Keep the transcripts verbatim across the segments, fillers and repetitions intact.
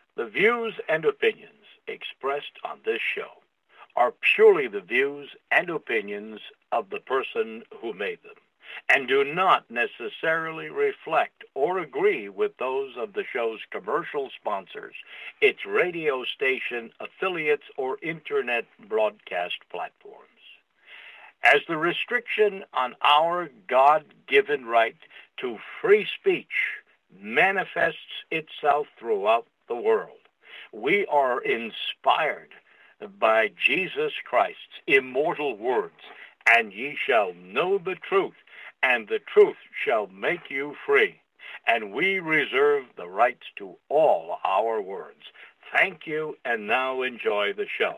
The views and opinions expressed on this show are purely the views and opinions of the person who made them, and do not necessarily reflect or agree with those of the show's commercial sponsors, its radio station affiliates, or internet broadcast platforms. As the restriction on our God-given right to free speech manifests itself throughout the world, we are inspired by Jesus Christ's immortal words, and ye shall know the truth, and the truth shall make you free. And we reserve the rights to all our words. Thank you, and now enjoy the show.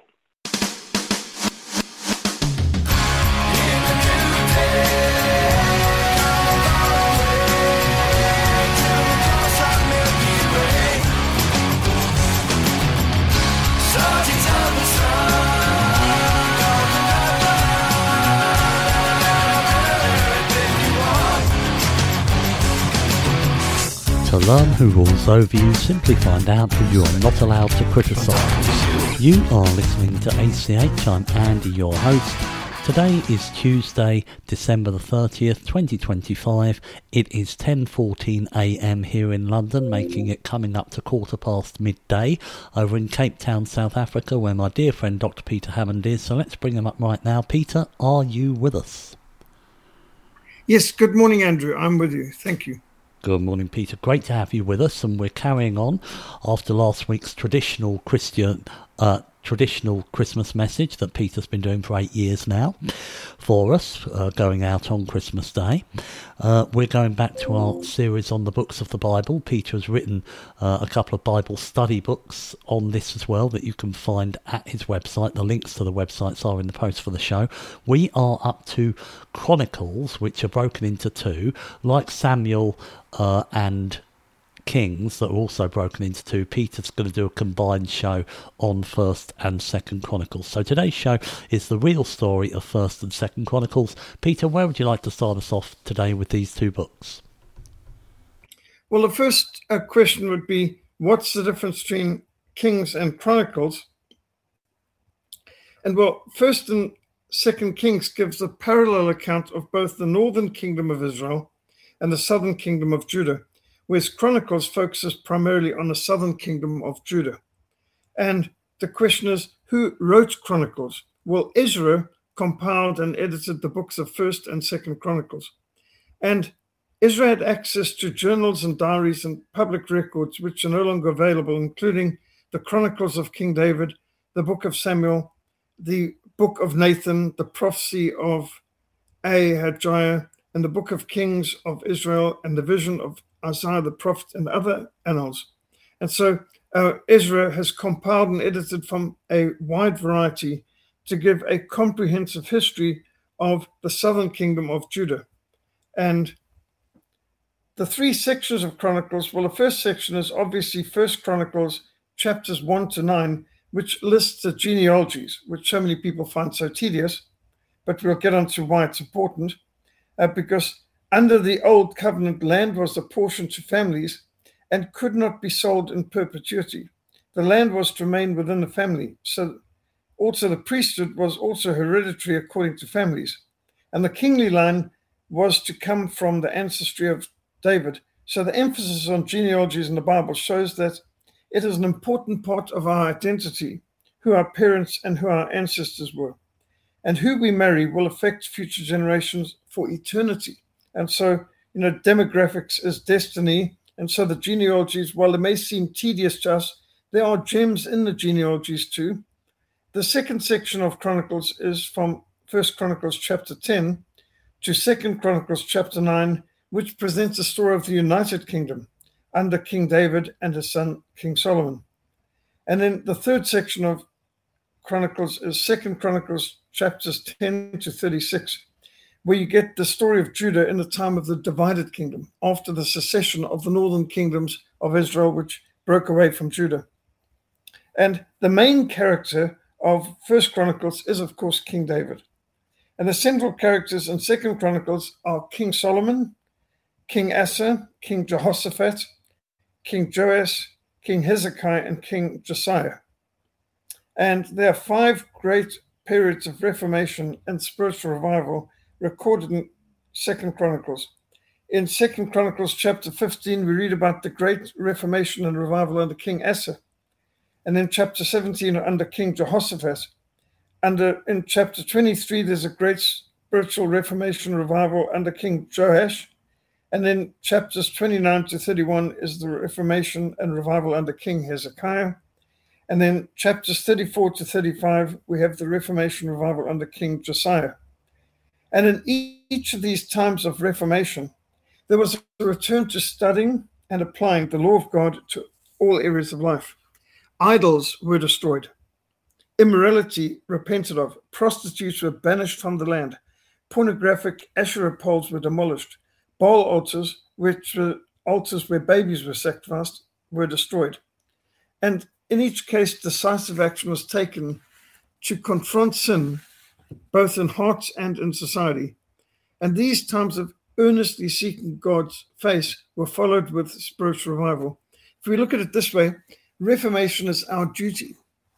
To learn who rules over you, simply find out who you are not allowed to criticise. You are listening to A C H. I'm Andy, your host. Today is Tuesday, December the thirtieth, twenty twenty-five. It is ten fourteen a m here in London, making it coming up to quarter past midday over in Cape Town, South Africa, where my dear friend Doctor Peter Hammond is. So let's bring him up right now. Peter, are you with us? Yes, good morning, Andrew. I'm with you. Thank you. Good morning, Peter. Great to have you with us, and we're carrying on after last week's traditional Christian, uh, traditional Christmas message that Peter's been doing for eight years now for us, uh, going out on Christmas Day. Uh, we're going back to our series on the books of the Bible. Peter has written uh, a couple of Bible study books on this as well that you can find at his website. The links to the websites are in the post for the show. We are up to Chronicles, which are broken into two, like Samuel uh, and Kings, that are also broken into two. Peter's going to do a combined show on First and Second Chronicles. So today's show is the real story of First and Second Chronicles. Peter, where would you like to start us off today with these two books? Well, the first uh, question would be, what's the difference between Kings and Chronicles? And well, First and Second Kings gives a parallel account of both the northern kingdom of Israel and the southern kingdom of Judah, whereas Chronicles focuses primarily on the southern kingdom of Judah. And the question is, who wrote Chronicles? Well, Ezra compiled and edited the books of First and Second Chronicles. And Ezra had access to journals and diaries and public records which are no longer available, including the Chronicles of King David, the book of Samuel, the book of Nathan, the prophecy of Ahijah, and the book of Kings of Israel, and the vision of Isaiah the prophet, and other annals. And so uh, Ezra has compiled and edited from a wide variety to give a comprehensive history of the southern kingdom of Judah. And the three sections of Chronicles, well, the first section is obviously First Chronicles chapters one to nine, which lists the genealogies, which so many people find so tedious, but we'll get onto why it's important, uh, because under the old covenant, land was apportioned to families and could not be sold in perpetuity. The land was to remain within the family. So also the priesthood was also hereditary according to families. And the kingly line was to come from the ancestry of David. So the emphasis on genealogies in the Bible shows that it is an important part of our identity, who our parents and who our ancestors were. And who we marry will affect future generations for eternity. And so, you know, demographics is destiny. And so the genealogies, while they may seem tedious to us, there are gems in the genealogies too. The second section of Chronicles is from First Chronicles chapter ten to Second Chronicles chapter nine, which presents the story of the United Kingdom under King David and his son, King Solomon. And then the third section of Chronicles is Second Chronicles chapters ten to thirty-six, where you get the story of Judah in the time of the divided kingdom, after the secession of the northern kingdoms of Israel, which broke away from Judah. And the main character of First Chronicles is, of course, King David. And the central characters in Second Chronicles are King Solomon, King Asa, King Jehoshaphat, King Joash, King Hezekiah, and King Josiah. And there are five great periods of reformation and spiritual revival recorded in Second Chronicles. In Second Chronicles chapter fifteen, we read about the great reformation and revival under King Asa. And in chapter seventeen, under King Jehoshaphat. Under, in chapter twenty-three, there's a great spiritual reformation revival under King Joash. And then chapters twenty-nine to thirty-one is the reformation and revival under King Hezekiah. And then chapters thirty-four to thirty-five, we have the reformation revival under King Josiah. And in each of these times of reformation, there was a return to studying and applying the law of God to all areas of life. Idols were destroyed. Immorality repented of. Prostitutes were banished from the land. Pornographic Asherah poles were demolished. Baal altars, which were altars where babies were sacrificed, were destroyed. And in each case, decisive action was taken to confront sin, both in hearts and in society. And these times of earnestly seeking God's face were followed with spiritual revival. If we look at it this way, reformation is our duty,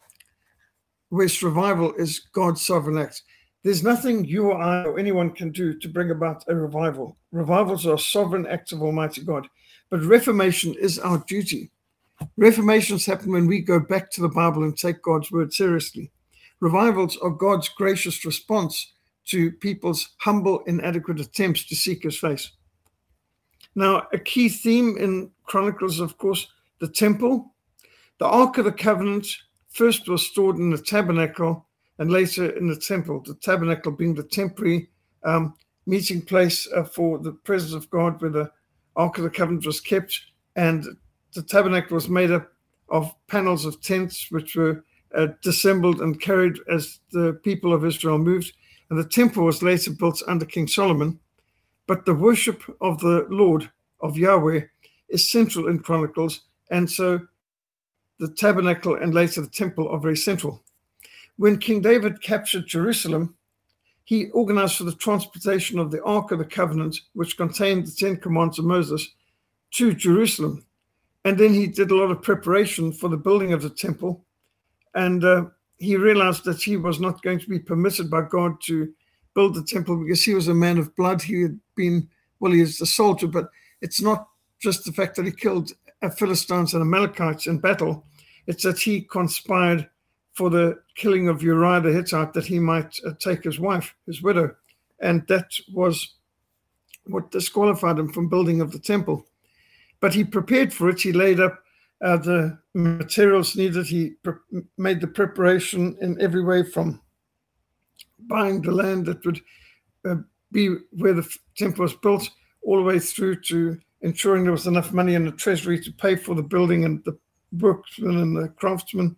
whereas revival is God's sovereign act. There's nothing you or I or anyone can do to bring about a revival. Revivals are sovereign acts of Almighty God, but reformation is our duty. Reformations happen when we go back to the Bible and take God's word seriously. Revivals are God's gracious response to people's humble, inadequate attempts to seek his face. Now, a key theme in Chronicles, of course, the temple. The Ark of the Covenant first was stored in the tabernacle and later in the temple, the tabernacle being the temporary um, meeting place uh, for the presence of God, where the Ark of the Covenant was kept. And the tabernacle was made up of panels of tents, which were uh, disassembled and carried as the people of Israel moved. And the temple was later built under King Solomon. But the worship of the Lord, of Yahweh, is central in Chronicles. And so the tabernacle and later the temple are very central. When King David captured Jerusalem, he organized for the transportation of the Ark of the Covenant, which contained the Ten Commandments of Moses, to Jerusalem. And then he did a lot of preparation for the building of the temple. And uh, he realized that he was not going to be permitted by God to build the temple because he was a man of blood. He had been, well, he was a soldier, but it's not just the fact that he killed Philistines and Amalekites in battle. It's that he conspired for the killing of Uriah the Hittite, that he might uh, take his wife, his widow. And that was what disqualified him from building of the temple. But he prepared for it. He laid up uh, the materials needed. He pre- made the preparation in every way, from buying the land that would uh, be where the temple was built, all the way through to ensuring there was enough money in the treasury to pay for the building and the workmen and the craftsmen.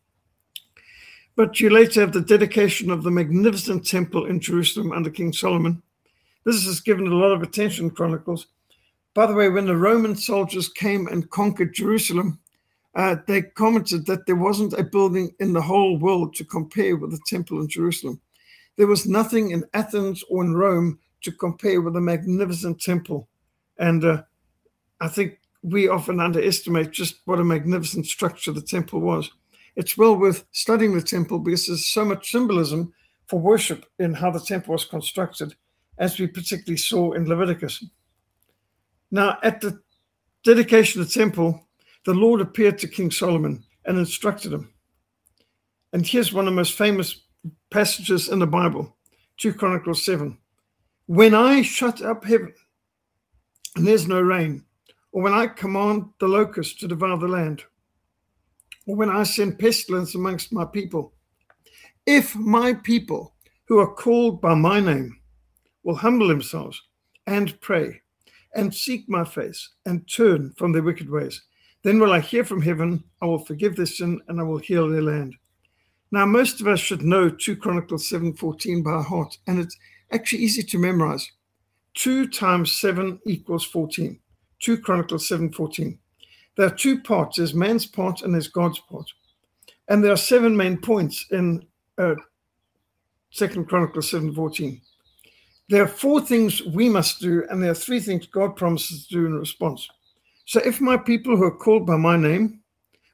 But you later have the dedication of the magnificent temple in Jerusalem under King Solomon. This is given a lot of attention in Chronicles. By the way, when the Roman soldiers came and conquered Jerusalem, uh, they commented that there wasn't a building in the whole world to compare with the temple in Jerusalem. There was nothing in Athens or in Rome to compare with the magnificent temple. And uh, I think we often underestimate just what a magnificent structure the temple was. It's well worth studying the temple because there's so much symbolism for worship in how the temple was constructed, as we particularly saw in Leviticus. Now, at the dedication of the temple, the Lord appeared to King Solomon and instructed him. And here's one of the most famous passages in the Bible, Second Chronicles seven. When I shut up heaven and there's no rain, or when I command the locusts to devour the land, or when I send pestilence amongst my people, if my people who are called by my name will humble themselves and pray and seek my face and turn from their wicked ways, then will I hear from heaven, I will forgive their sin, and I will heal their land. Now, most of us should know Second Chronicles seven fourteen by heart, and it's actually easy to memorize. two times seven equals fourteen. Second Chronicles seven fourteen. There are two parts. There's man's part and there's God's part. And there are seven main points in uh, Second Chronicles seven fourteen. There are four things we must do, and there are three things God promises to do in response. So if my people who are called by my name,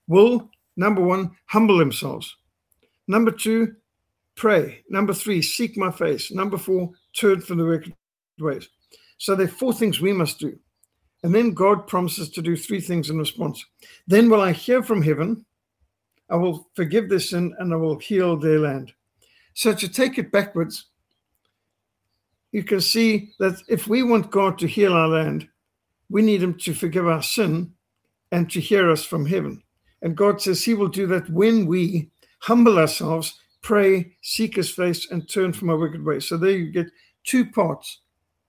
will, number one, humble themselves. Number two, pray. Number three, seek my face. Number four, turn from the wicked ways. So there are four things we must do. And then God promises to do three things in response. Then will I hear from heaven, I will forgive their sin, and I will heal their land. So to take it backwards, you can see that if we want God to heal our land, we need him to forgive our sin and to hear us from heaven. And God says he will do that when we humble ourselves, pray, seek his face, and turn from our wicked ways. So there you get two parts,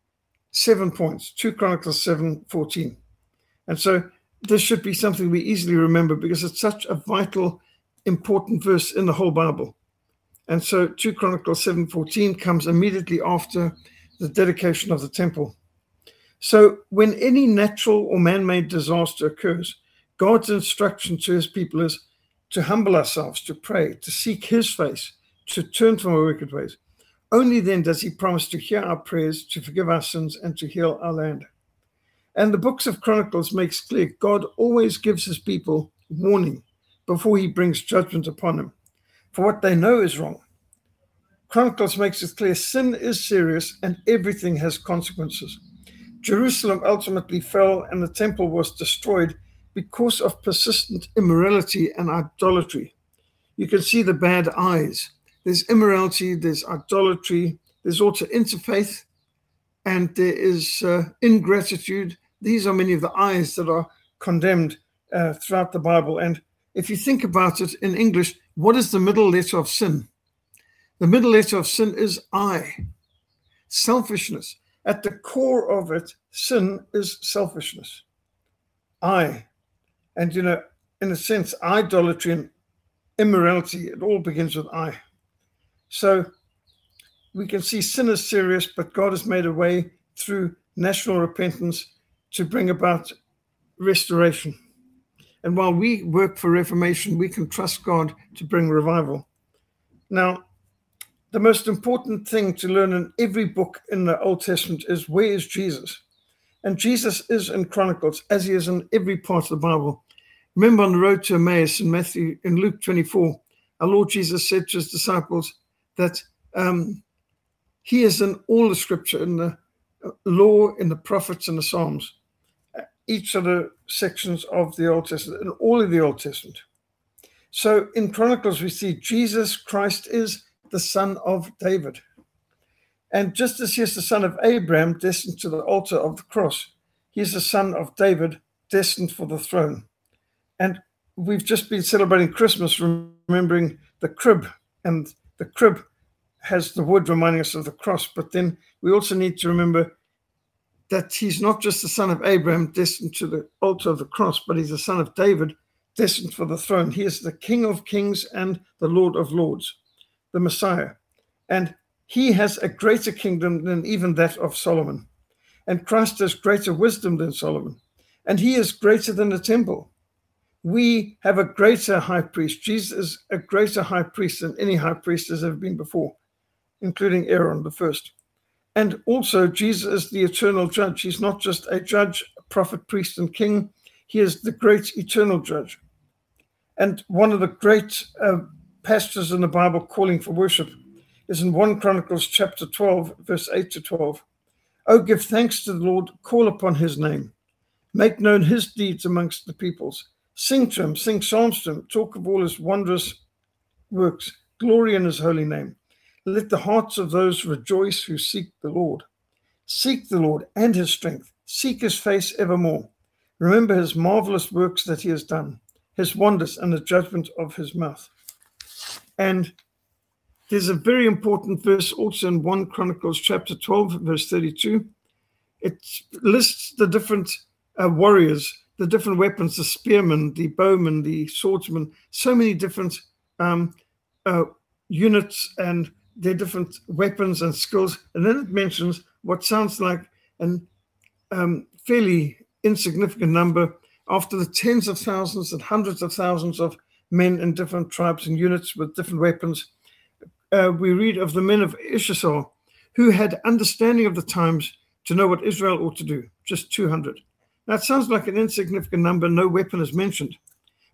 seven points, two Chronicles seven fourteen. And so this should be something we easily remember because it's such a vital, important verse in the whole Bible. And so two Chronicles seven fourteen comes immediately after the dedication of the temple. So when any natural or man-made disaster occurs, God's instruction to his people is to humble ourselves, to pray, to seek his face, to turn from our wicked ways. Only then does he promise to hear our prayers, to forgive our sins, and to heal our land. And the books of Chronicles makes clear God always gives his people warning before he brings judgment upon them for what they know is wrong. Chronicles makes it clear sin is serious and everything has consequences. Jerusalem ultimately fell and the temple was destroyed because of persistent immorality and idolatry. You can see the bad eyes. There's immorality, there's idolatry, there's also interfaith, and there is uh, ingratitude. These are many of the eyes that are condemned uh, throughout the Bible. And if you think about it in English, what is the middle letter of sin? The middle letter of sin is I, selfishness. At the core of it, sin is selfishness. I. And, you know, in a sense, idolatry and immorality, it all begins with I. So we can see sin is serious, but God has made a way through national repentance to bring about restoration. And while we work for reformation, we can trust God to bring revival. Now, the most important thing to learn in every book in the Old Testament is where is Jesus? And Jesus is in Chronicles, as he is in every part of the Bible. Remember on the road to Emmaus in Matthew, in Luke twenty-four, our Lord Jesus said to his disciples that um, he is in all the scripture, in the law, in the prophets, and the Psalms, each of the sections of the Old Testament, in all of the Old Testament. So in Chronicles, we see Jesus Christ is the son of David. And just as he is the son of Abraham, destined to the altar of the cross, he is the son of David, destined for the throne. And we've just been celebrating Christmas, remembering the crib, and the crib has the wood reminding us of the cross. But then we also need to remember that he's not just the son of Abraham, destined to the altar of the cross, but he's the son of David, destined for the throne. He is the King of kings and the Lord of lords, the Messiah. And he has a greater kingdom than even that of Solomon. And Christ has greater wisdom than Solomon. And he is greater than the temple. We have a greater high priest. Jesus is a greater high priest than any high priest has ever been before, including Aaron the first. And also Jesus is the eternal judge. He's not just a judge, a prophet, priest, and king. He is the great eternal judge. And one of the great uh, passages in the Bible calling for worship is in First Chronicles chapter twelve, verse eight to twelve. Oh, give thanks to the Lord, call upon his name. Make known his deeds amongst the peoples. Sing to him, sing psalms to him, talk of all his wondrous works, glory in his holy name. Let the hearts of those rejoice who seek the Lord. Seek the Lord and his strength. Seek his face evermore. Remember his marvelous works that he has done, his wonders and the judgment of his mouth. And there's a very important verse also in First Chronicles chapter twelve, verse thirty-two. It lists the different uh, warriors, the different weapons, the spearmen, the bowmen, the swordsmen, so many different um, uh, units and their different weapons and skills. And then it mentions what sounds like a um, fairly insignificant number after the tens of thousands and hundreds of thousands of men in different tribes and units with different weapons. Uh, we read of the men of Issachar who had understanding of the times to know what Israel ought to do, just two hundred. Now, it sounds like an insignificant number. No weapon is mentioned.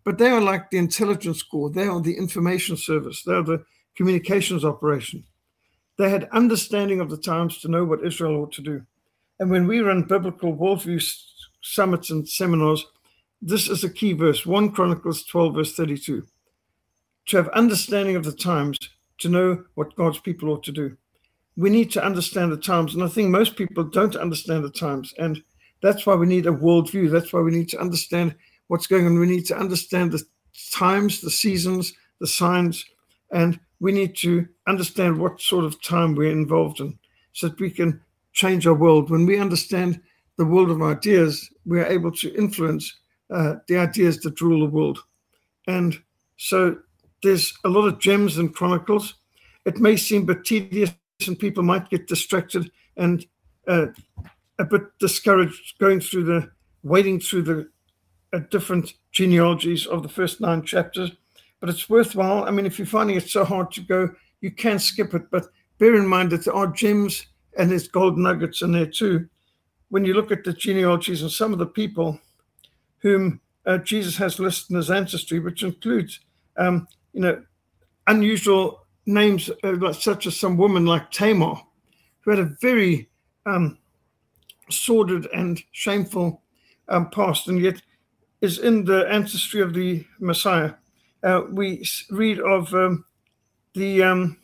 but they are like the intelligence corps. They are the information service. They are the communications operation. They had understanding of the times to know what Israel ought to do. And when we run biblical worldview summits and seminars, this is a key verse, First Chronicles twelve, verse thirty-two. To have understanding of the times, to know what God's people ought to do. We need to understand the times. And I think most people don't understand the times. And that's why we need a worldview. That's why we need to understand what's going on. We need to understand the times, the seasons, the signs, and we need to understand what sort of time we're involved in so that we can change our world. When we understand the world of ideas, we're able to influence uh, the ideas that rule the world. And so there's a lot of gems in Chronicles. It may seem a bit tedious and people might get distracted and uh, a bit discouraged going through the, wading through the uh, different genealogies of the first nine chapters. But it's worthwhile. I mean, if you're finding it so hard to go, you can skip it. But bear in mind that there are gems and there's gold nuggets in there too. When you look at the genealogies and some of the people whom uh, Jesus has listed in his ancestry, which includes, um, you know, unusual names uh, such as some woman like Tamar, who had a very um, sordid and shameful um, past, and yet is in the ancestry of the Messiah. Uh, we read of um, the um,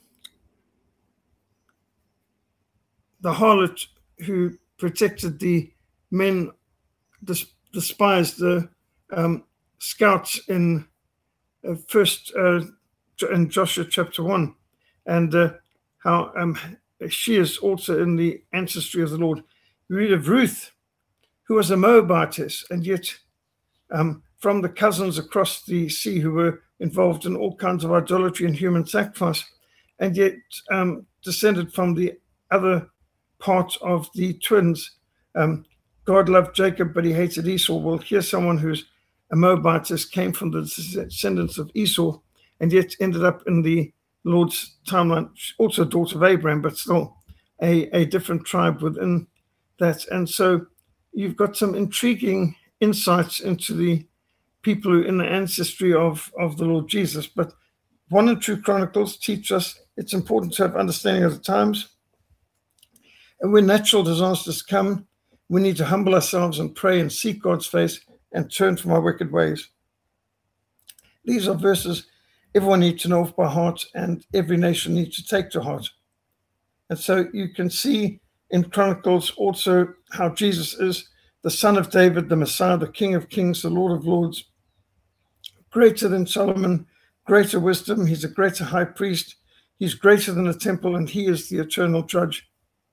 the harlot who protected the men, the, the spies, the um, scouts in uh, first uh, in Joshua chapter one, and uh, how um, she is also in the ancestry of the Lord. We read of Ruth, who was a Moabitess, and yet um, from the cousins across the sea who were involved in all kinds of idolatry and human sacrifice, and yet um, descended from the other part of the twins. Um, God loved Jacob, but he hated Esau. Well, here's someone who's a Moabitess, came from the descendants of Esau, and yet ended up in the Lord's timeline, also a daughter of Abraham, but still a, a different tribe within that. And so you've got some intriguing insights into the people who in the ancestry of, of the Lord Jesus. But one and two Chronicles teach us it's important to have understanding of the times. And when natural disasters come, we need to humble ourselves and pray and seek God's face and turn from our wicked ways. These are verses everyone needs to know by heart and every nation needs to take to heart. And so you can see in Chronicles also how Jesus is the Son of David, the Messiah, the King of Kings, the Lord of Lords, greater than Solomon, greater wisdom. He's a greater high priest. He's greater than the temple, and he is the eternal judge.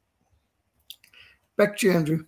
Back to you, Andrew.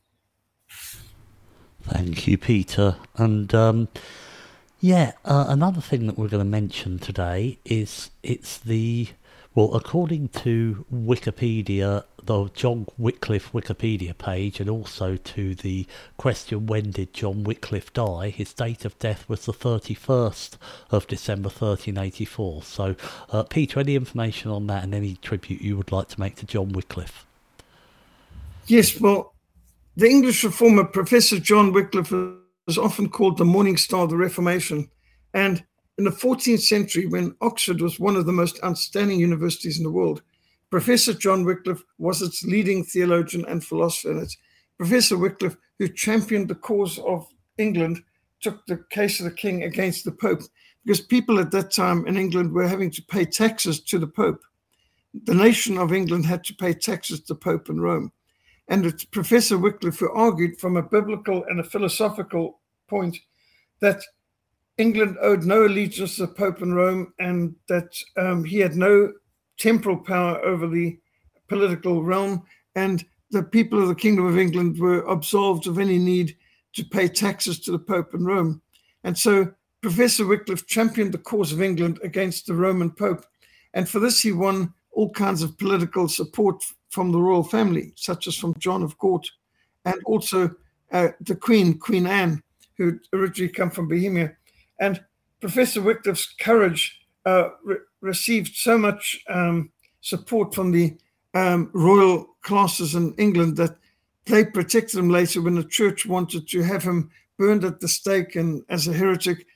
Thank you, Peter. And um, yeah, uh, another thing that we're going to mention today is it's the, well, according to Wikipedia, the John Wycliffe Wikipedia page, and also to the question, when did John Wycliffe die? His date of death was the thirty-first of December thirteen eighty-four. So, uh, Peter, any information on that and any tribute you would like to make to John Wycliffe? Yes, well, the English reformer Professor John Wycliffe is often called the Morning Star of the Reformation. And in the fourteenth century, when Oxford was one of the most outstanding universities in the world, Professor John Wycliffe was its leading theologian and philosopher. And it's Professor Wycliffe who championed the cause of England, took the case of the king against the Pope, because people at that time in England were having to pay taxes to the Pope. The nation of England had to pay taxes to the Pope in Rome. And it's Professor Wycliffe who argued from a biblical and a philosophical point that England owed no allegiance to the Pope in Rome, and that um, he had no temporal power over the political realm, and the people of the Kingdom of England were absolved of any need to pay taxes to the Pope in Rome. And so Professor Wycliffe championed the cause of England against the Roman Pope. And for this, he won all kinds of political support from the royal family, such as from John of Gaunt, and also uh, the Queen, Queen Anne, who originally come from Bohemia. And Professor Wycliffe's courage uh, re- received so much um, support from the um, royal classes in England that they protected him later when the church wanted to have him burned at the stake and as a heretic.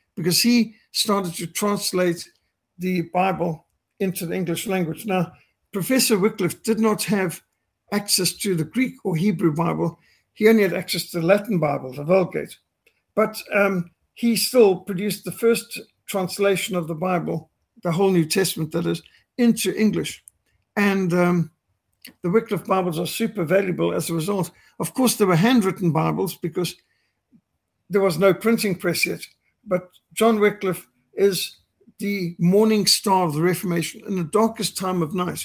because he started to translate the Bible into the English language. Now, Professor Wycliffe did not have access to the Greek or Hebrew Bible. He only had access to the Latin Bible, the Vulgate. But um, he still produced the first translation of the Bible, the whole New Testament, that is, into English. And um, the Wycliffe Bibles are super valuable as a result. Of course, there were handwritten Bibles because there was no printing press yet. But John Wycliffe is the morning star of the Reformation. In the darkest time of night,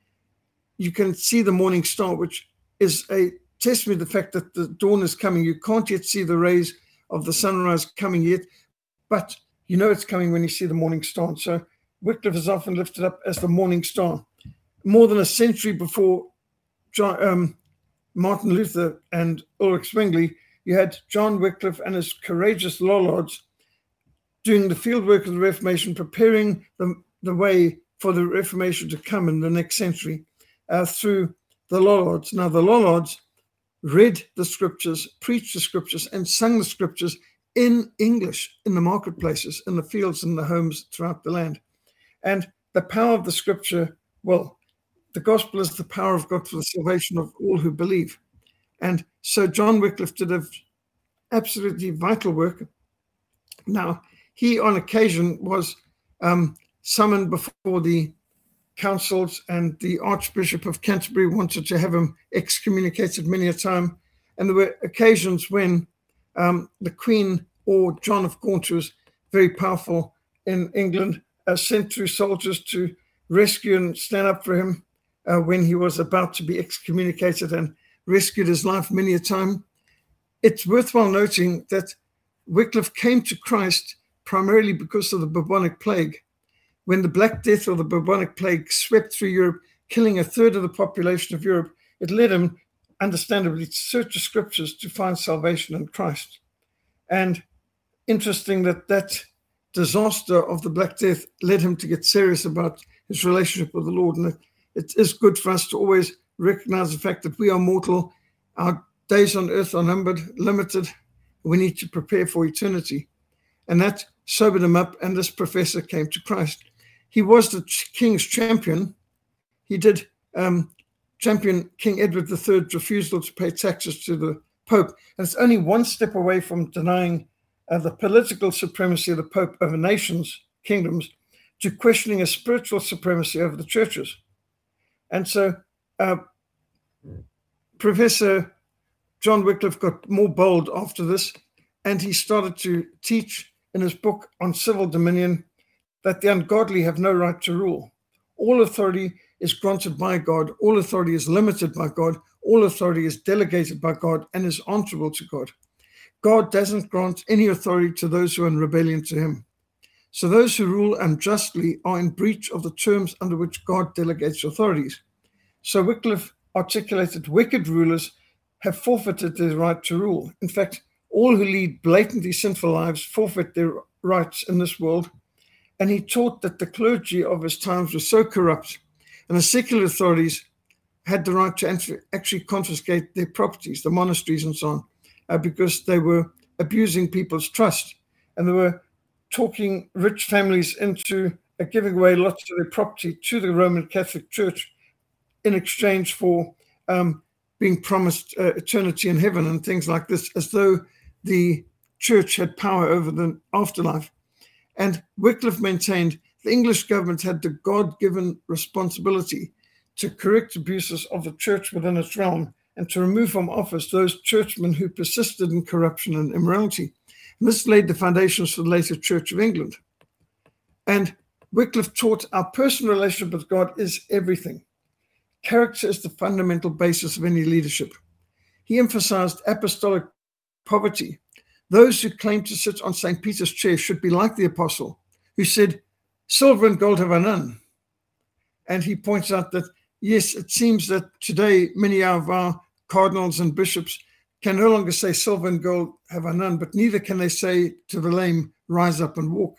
you can see the morning star, which is a testament to the fact that the dawn is coming. You can't yet see the rays of the sunrise coming yet, but you know it's coming when you see the morning star. And so Wycliffe is often lifted up as the morning star. More than a century before John, um, Martin Luther and Ulrich Zwingli, you had John Wycliffe and his courageous Lollards doing the fieldwork of the Reformation, preparing the, the way for the Reformation to come in the next century uh, through the Lollards. Now, the Lollards read the scriptures, preached the scriptures, and sung the scriptures in English in the marketplaces, in the fields, in the homes throughout the land. And the power of the scripture, well, the gospel is the power of God for the salvation of all who believe. And so John Wycliffe did a absolutely vital work. Now, he on occasion was um, summoned before the councils, and the Archbishop of Canterbury wanted to have him excommunicated many a time. And there were occasions when um, the Queen or John of Gaunt, who was very powerful in England, uh, sent through soldiers to rescue and stand up for him uh, when he was about to be excommunicated, and rescued his life many a time. It's worthwhile noting that Wycliffe came to Christ primarily because of the bubonic plague. When the Black Death or the bubonic plague swept through Europe, killing a third of the population of Europe, it led him, understandably, to search the scriptures to find salvation in Christ. And interesting that that disaster of the Black Death led him to get serious about his relationship with the Lord. And it, it is good for us to always recognize the fact that we are mortal, our days on earth are numbered, limited. We need to prepare for eternity. And that sobered him up, and this professor came to Christ. He was the king's champion. He did um, champion King Edward the Third's refusal to pay taxes to the Pope. And it's only one step away from denying uh, the political supremacy of the Pope over nations, kingdoms, to questioning a spiritual supremacy over the churches. And so uh, Professor John Wycliffe got more bold after this, and he started to teach in his book on civil dominion that the ungodly have no right to rule. All authority is granted by God. All authority is limited by God. All authority is delegated by God and is answerable to God. God doesn't grant any authority to those who are in rebellion to him. So those who rule unjustly are in breach of the terms under which God delegates authorities. So Wycliffe articulated wicked rulers have forfeited their right to rule. In fact, all who lead blatantly sinful lives forfeit their rights in this world. And he taught that the clergy of his times were so corrupt, and the secular authorities had the right to actually confiscate their properties, the monasteries and so on, uh, because they were abusing people's trust. And they were talking rich families into uh, giving away lots of their property to the Roman Catholic Church in exchange for um, being promised uh, eternity in heaven and things like this, as though the church had power over the afterlife. And Wycliffe maintained the English government had the God-given responsibility to correct abuses of the church within its realm and to remove from office those churchmen who persisted in corruption and immorality. And this laid the foundations for the later Church of England. And Wycliffe taught our personal relationship with God is everything. Character is the fundamental basis of any leadership. He emphasized apostolic poverty. Those who claim to sit on Saint Peter's chair should be like the apostle, who said, "Silver and gold have I none." And he points out that, yes, it seems that today many of our cardinals and bishops can no longer say silver and gold have I none, but neither can they say to the lame, rise up and walk.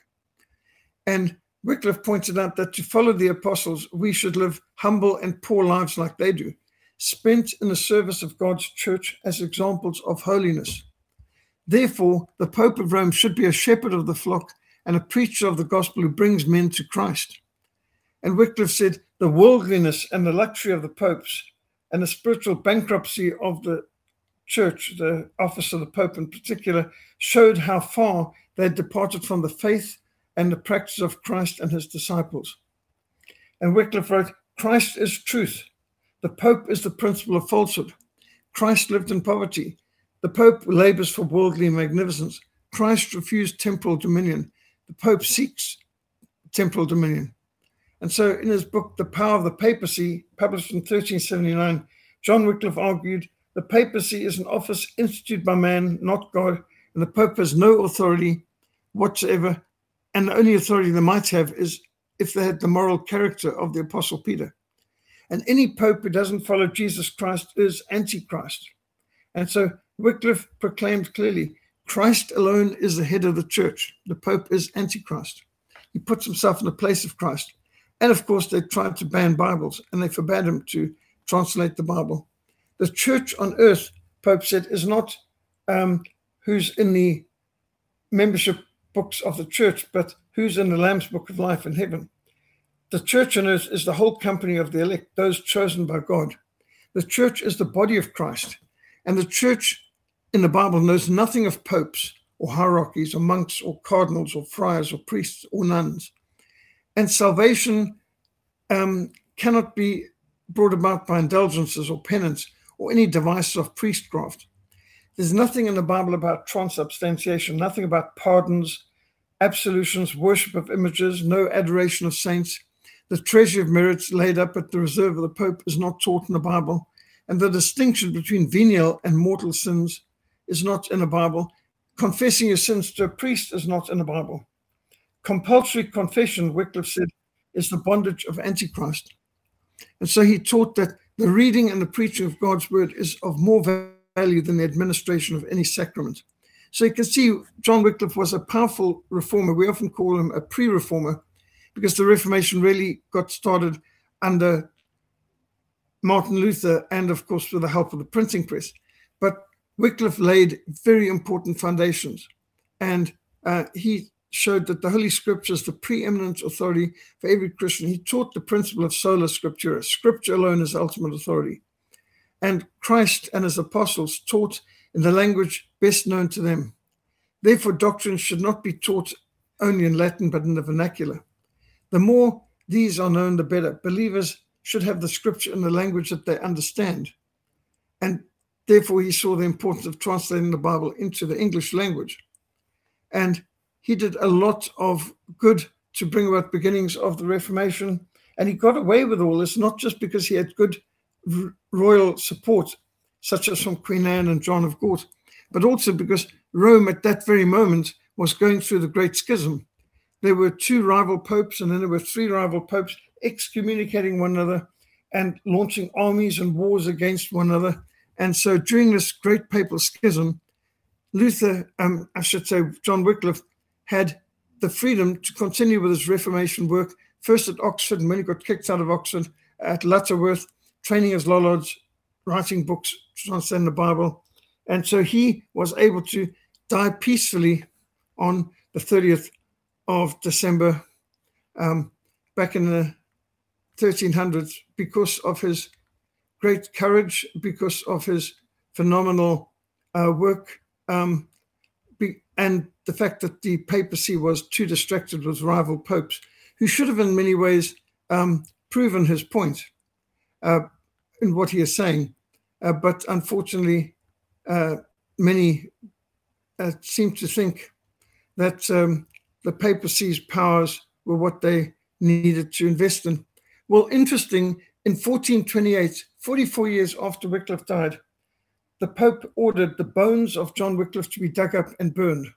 And Wycliffe pointed out that to follow the apostles, we should live humble and poor lives like they do, spent in the service of God's church as examples of holiness. Therefore, the Pope of Rome should be a shepherd of the flock and a preacher of the gospel who brings men to Christ. And Wycliffe said, the worldliness and the luxury of the popes and the spiritual bankruptcy of the church, the office of the Pope in particular, showed how far they had departed from the faith and the practice of Christ and his disciples. And Wycliffe wrote, Christ is truth. The Pope is the principle of falsehood. Christ lived in poverty. The Pope labors for worldly magnificence. Christ refused temporal dominion. The Pope seeks temporal dominion. And so in his book, The Power of the Papacy, published in thirteen seventy-nine, John Wycliffe argued, the papacy is an office instituted by man, not God, and the Pope has no authority whatsoever, and the only authority they might have is if they had the moral character of the Apostle Peter. And any Pope who doesn't follow Jesus Christ is Antichrist. And so Wycliffe proclaimed clearly, Christ alone is the head of the church. The Pope is Antichrist. He puts himself in the place of Christ. And of course, they tried to ban Bibles, and they forbade him to translate the Bible. The church on earth, Pope said, is not um, who's in the membership books of the church, but who's in the Lamb's Book of Life in heaven. The church on earth is the whole company of the elect, those chosen by God. The church is the body of Christ. And the church in the Bible knows nothing of popes or hierarchies or monks or cardinals or friars or priests or nuns. And salvation um, cannot be brought about by indulgences or penance or any devices of priestcraft. There's nothing in the Bible about transubstantiation, nothing about pardons, absolutions, worship of images, no adoration of saints. The treasure of merits laid up at the reserve of the Pope is not taught in the Bible, and the distinction between venial and mortal sins is not in the Bible. Confessing your sins to a priest is not in the Bible. Compulsory confession, Wycliffe said, is the bondage of Antichrist. And so he taught that the reading and the preaching of God's word is of more value than the administration of any sacrament. So you can see John Wycliffe was a powerful reformer. We often call him a pre-reformer because the Reformation really got started under Martin Luther and, of course, with the help of the printing press. But Wycliffe laid very important foundations, and uh, he showed that the Holy Scripture is the preeminent authority for every Christian. He taught the principle of sola scriptura. Scripture alone is ultimate authority. And Christ and his apostles taught in the language best known to them. Therefore, doctrine should not be taught only in Latin, but in the vernacular. The more these are known, the better. Believers should have the Scripture in the language that they understand. And therefore, he saw the importance of translating the Bible into the English language. And he did a lot of good to bring about beginnings of the Reformation. And he got away with all this, not just because he had good r- royal support, such as from Queen Anne and John of Gaunt, but also because Rome at that very moment was going through the Great Schism. There were two rival popes, and then there were three rival popes excommunicating one another and launching armies and wars against one another. And so during this great papal schism, Luther, um, I should say John Wycliffe, had the freedom to continue with his Reformation work, first at Oxford, and when he got kicked out of Oxford, at Lutterworth, training as Lollards, writing books, translating the Bible. And so he was able to die peacefully on the thirtieth of December um, back in the thirteen hundreds because of his great courage, because of his phenomenal uh, work, um, be, and the fact that the papacy was too distracted with rival popes, who should have in many ways um, proven his point uh, in what he is saying. Uh, but unfortunately, uh, many uh, seem to think that um, the papacy's powers were what they needed to invest in. Well, interesting, in fourteen twenty-eight, forty-four years after Wycliffe died, the Pope ordered the bones of John Wycliffe to be dug up and burned.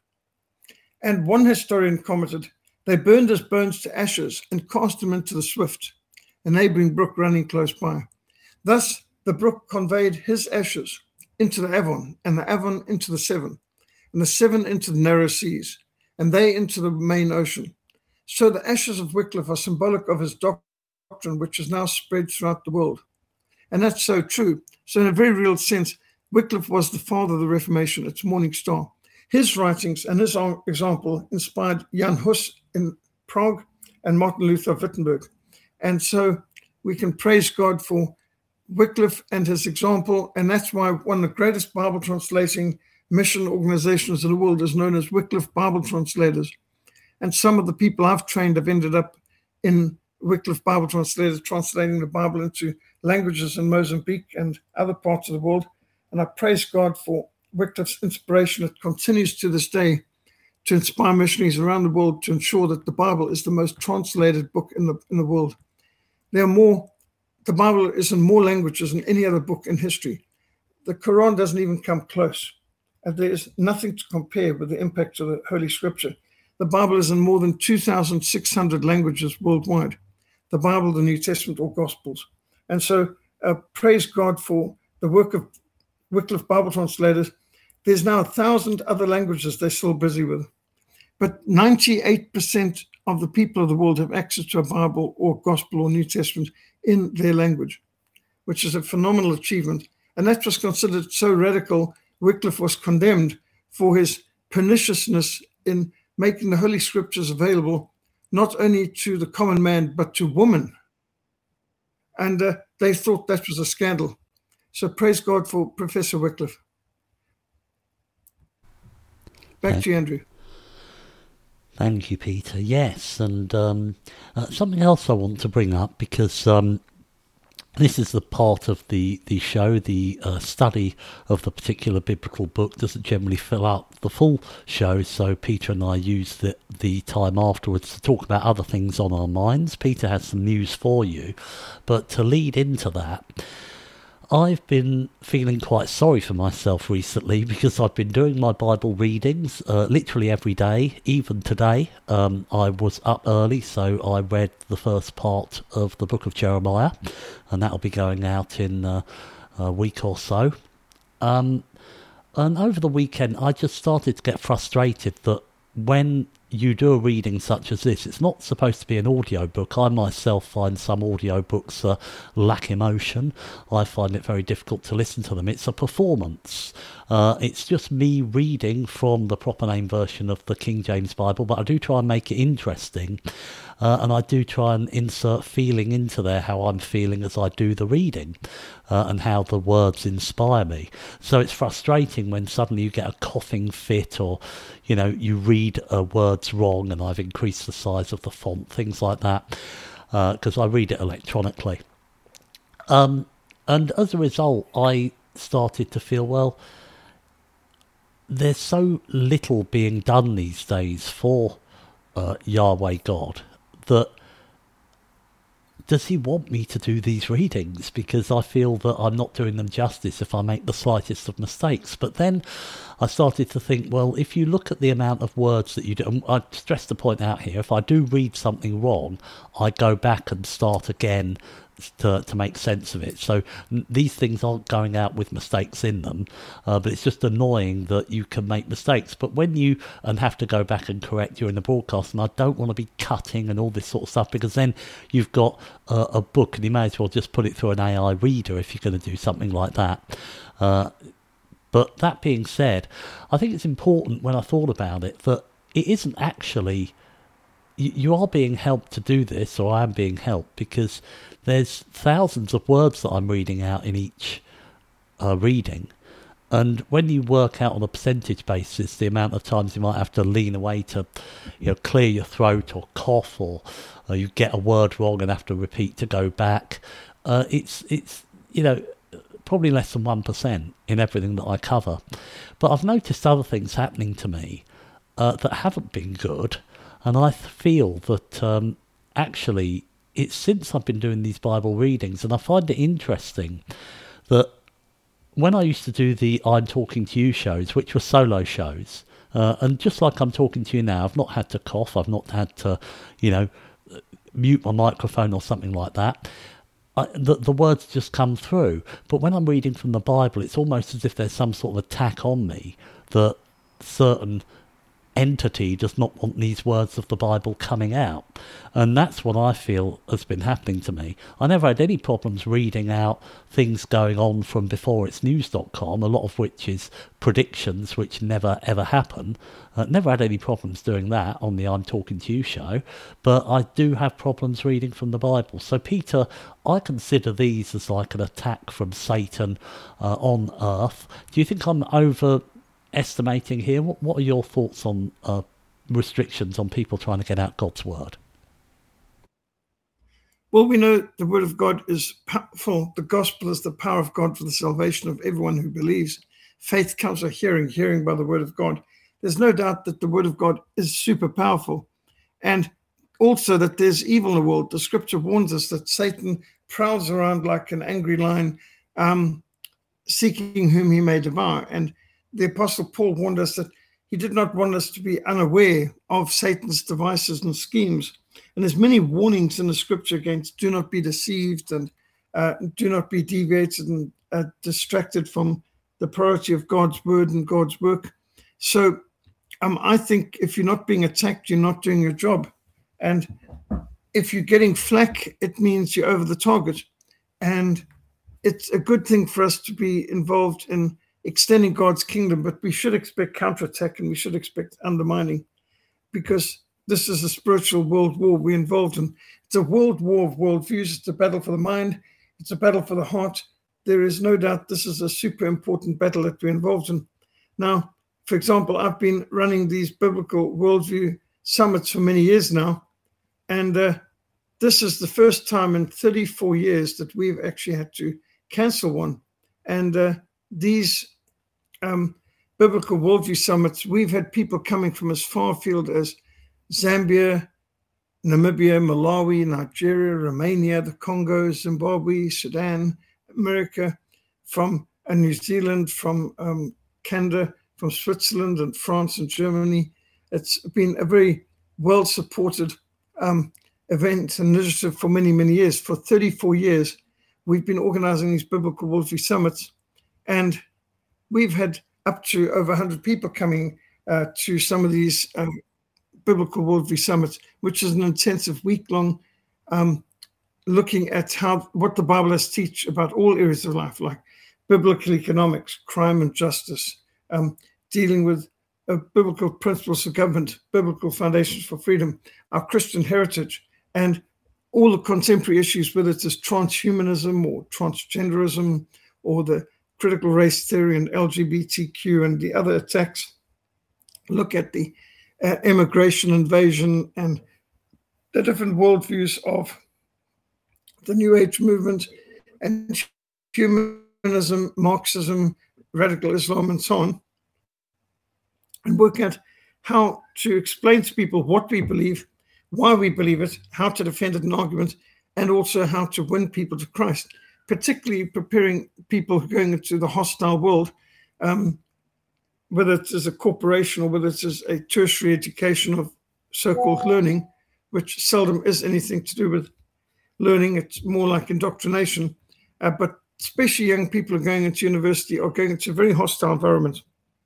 And one historian commented, they burned his bones to ashes and cast them into the Swift, a neighboring brook running close by. Thus, the brook conveyed his ashes into the Avon, and the Avon into the Severn, and the Severn into the narrow seas, and they into the main ocean. So the ashes of Wycliffe are symbolic of his doctrine, which is now spread throughout the world. And that's so true. So in a very real sense, Wycliffe was the father of the Reformation, its morning star. His writings and his example inspired Jan Hus in Prague and Martin Luther of Wittenberg. And so we can praise God for Wycliffe and his example, and that's why one of the greatest Bible translating mission organizations in the world is known as Wycliffe Bible Translators. And some of the people I've trained have ended up in Wycliffe Bible Translators, translating the Bible into languages in Mozambique and other parts of the world. And I praise God for Wycliffe's inspiration. It continues to this day to inspire missionaries around the world to ensure that the Bible is the most translated book in the in the world. There are more, the Bible is in more languages than any other book in history. The Quran doesn't even come close. And there is nothing to compare with the impact of the Holy Scripture. The Bible is in more than two thousand six hundred languages worldwide. The Bible, the New Testament, or Gospels. And so uh, praise God for the work of Wycliffe Bible Translators. There's now a thousand other languages they're still busy with. But ninety-eight percent of the people of the world have access to a Bible or Gospel or New Testament in their language, which is a phenomenal achievement. And that was considered so radical, Wycliffe was condemned for his perniciousness in making the Holy Scriptures available not only to the common man, but to women. And uh, they thought that was a scandal. So praise God for Professor Wycliffe. Back okay. to you, Andrew. Thank you, Peter. Yes, and um, uh, something else I want to bring up, because um, this is the part of the, the show, the uh, study of the particular biblical book doesn't generally fill up the full show, so Peter and I use the, the time afterwards to talk about other things on our minds. Peter has some news for you, but to lead into that, I've been feeling quite sorry for myself recently, because I've been doing my Bible readings uh, literally every day. Even today, um, I was up early, so I read the first part of the book of Jeremiah, and that'll be going out in uh, a week or so. Um, and over the weekend, I just started to get frustrated that when you do a reading such as this, it's not supposed to be an audio book. I myself find some audio books uh, lack emotion. I find it very difficult to listen to them. It's a performance. Uh, it's just me reading from the proper name version of the King James Bible, but I do try and make it interesting. Uh, and I do try and insert feeling into there, how I'm feeling as I do the reading, uh, and how the words inspire me. So it's frustrating when suddenly you get a coughing fit, or, you know, you read uh, words wrong, and I've increased the size of the font, things like that, because uh, I read it electronically. Um, and as a result, I started to feel, well, there's so little being done these days for uh, Yahweh God, that does he want me to do these readings? Because I feel that I'm not doing them justice if I make the slightest of mistakes. But then I started to think, well, if you look at the amount of words that you do, and I stress the point out here, if I do read something wrong, I go back and start again to to make sense of it. So n- these things aren't going out with mistakes in them, uh, but it's just annoying that you can make mistakes. But when you and have to go back and correct during the broadcast, and I don't want to be cutting and all this sort of stuff, because then you've got uh, a book and you may as well just put it through an A I reader if you're going to do something like that. Uh, but that being said, I think it's important, when I thought about it, that it isn't actually, you, you are being helped to do this, or I am being helped, because there's thousands of words that I'm reading out in each uh, reading. And when you work out on a percentage basis the amount of times you might have to lean away to, you know, clear your throat or cough, or, or you get a word wrong and have to repeat to go back, uh, it's, it's you know, probably less than one percent in everything that I cover. But I've noticed other things happening to me uh, that haven't been good, and I feel that um, actually it's since I've been doing these Bible readings, and I find it interesting that when I used to do the I'm Talking to You shows, which were solo shows, uh, and just like I'm talking to you now, I've not had to cough, I've not had to, you know, mute my microphone or something like that. I, the, the words just come through. But when I'm reading from the Bible, it's almost as if there's some sort of attack on me that certain entity does not want these words of the Bible coming out. And that's what I feel has been happening to me. I never had any problems reading out things going on from before it's news dot com, a lot of which is predictions which never ever happen. Uh, never had any problems doing that on the I'm Talking to You show, but I do have problems reading from the Bible. So Peter, I consider these as like an attack from Satan uh, on earth. Do you think I'm overestimating here? What, what are your thoughts on uh, restrictions on people trying to get out God's word? Well, we know the word of God is powerful. The gospel is the power of God for the salvation of everyone who believes. Faith comes by hearing, hearing by the word of God. There's no doubt that the word of God is super powerful. And also that there's evil in the world. The scripture warns us that Satan prowls around like an angry lion, um, seeking whom he may devour. And the Apostle Paul warned us that he did not want us to be unaware of Satan's devices and schemes. And there's many warnings in the scripture against do not be deceived and uh, do not be deviated and uh, distracted from the priority of God's word and God's work. So um, I think if you're not being attacked, you're not doing your job. And if you're getting flack, it means you're over the target. And it's a good thing for us to be involved in extending God's kingdom, but we should expect counterattack and we should expect undermining, because this is a spiritual world war we're involved in. It's a world war of worldviews. It's a battle for the mind. It's a battle for the heart. There is no doubt this is a super important battle that we're involved in. Now, for example, I've been running these biblical worldview summits for many years now, and uh, this is the first time in thirty-four years that we've actually had to cancel one. And uh, these um, biblical worldview summits, we've had people coming from as far afield as Zambia, Namibia, Malawi, Nigeria, Romania, the Congo, Zimbabwe, Sudan, America, from uh, New Zealand, from um, Canada, from Switzerland and France and Germany. It's been a very well-supported um, event and initiative for many, many years. For thirty-four years, we've been organizing these biblical worldview summits, and we've had up to over one hundred people coming uh, to some of these um, biblical worldview summits, which is an intensive week-long um, looking at how what the Bible has to teach about all areas of life, like biblical economics, crime and justice, um, dealing with uh, biblical principles of government, biblical foundations for freedom, our Christian heritage, and all the contemporary issues, whether it's transhumanism or transgenderism or the critical race theory and L G B T Q and the other attacks. Look at the uh, immigration invasion and the different worldviews of the New Age movement and humanism, Marxism, radical Islam, and so on, and work out how to explain to people what we believe, why we believe it, how to defend it in argument, and also how to win people to Christ, particularly preparing people going into the hostile world, um, whether it's as a corporation or whether it's as a tertiary education of so-called learning, which seldom is anything to do with learning. It's more like indoctrination. Uh, but especially young people are going into university or going into a very hostile environment